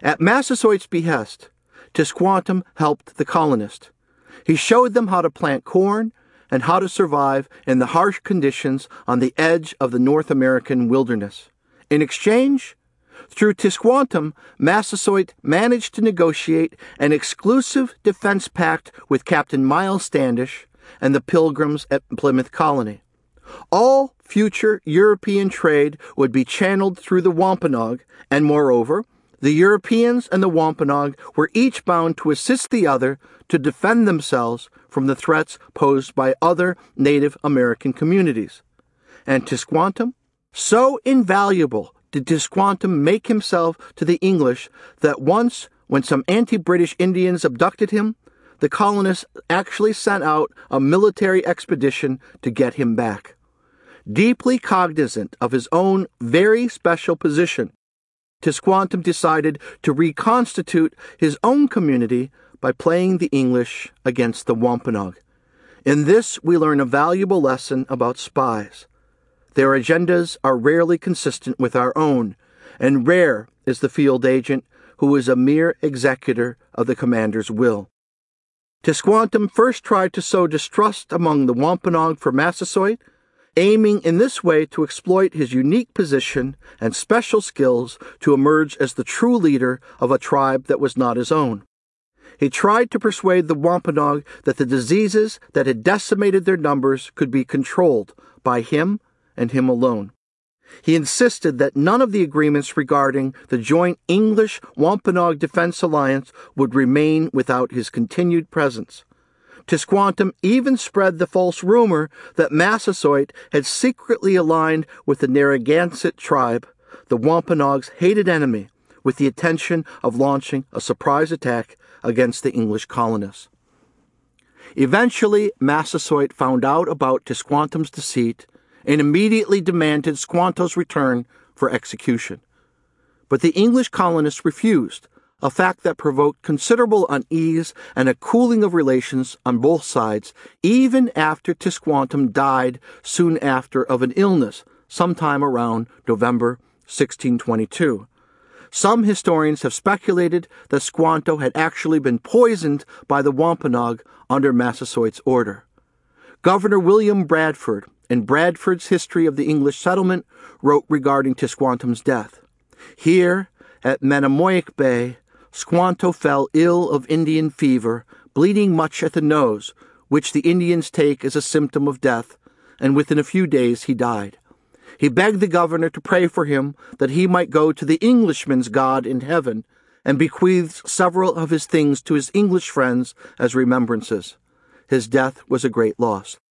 At Massasoit's behest, Tisquantum helped the colonists. He showed them how to plant corn and how to survive in the harsh conditions on the edge of the North American wilderness. In exchange, through Tisquantum, Massasoit managed to negotiate an exclusive defense pact with Captain Miles Standish and the Pilgrims at Plymouth Colony. All future European trade would be channeled through the Wampanoag, and moreover, the Europeans and the Wampanoag were each bound to assist the other to defend themselves from the threats posed by other Native American communities. And Tisquantum? So invaluable did Tisquantum make himself to the English that once, when some anti-British Indians abducted him, the colonists actually sent out a military expedition to get him back. Deeply cognizant of his own very special position, Tisquantum decided to reconstitute his own community by playing the English against the Wampanoag. In this, we learn a valuable lesson about spies. Their agendas are rarely consistent with our own, and rare is the field agent who is a mere executor of the commander's will. Tisquantum first tried to sow distrust among the Wampanoag for Massasoit, aiming in this way to exploit his unique position and special skills to emerge as the true leader of a tribe that was not his own. He tried to persuade the Wampanoag that the diseases that had decimated their numbers could be controlled by him and him alone. He insisted that none of the agreements regarding the joint English-Wampanoag Defense Alliance would remain without his continued presence. Tisquantum even spread the false rumor that Massasoit had secretly aligned with the Narragansett tribe, the Wampanoag's hated enemy, with the intention of launching a surprise attack against the English colonists. Eventually, Massasoit found out about Tisquantum's deceit and immediately demanded Squanto's return for execution. But the English colonists refused, a fact that provoked considerable unease and a cooling of relations on both sides, even after Tisquantum died soon after of an illness, sometime around November 1622. Some historians have speculated that Squanto had actually been poisoned by the Wampanoag under Massasoit's order. Governor William Bradford, in Bradford's History of the English Settlement, wrote regarding Tisquantum's death. Here, at Manamoick Bay, Squanto fell ill of Indian fever, bleeding much at the nose, which the Indians take as a symptom of death, and within a few days he died. He begged the governor to pray for him that he might go to the Englishman's God in heaven, and bequeathed several of his things to his English friends as remembrances. His death was a great loss.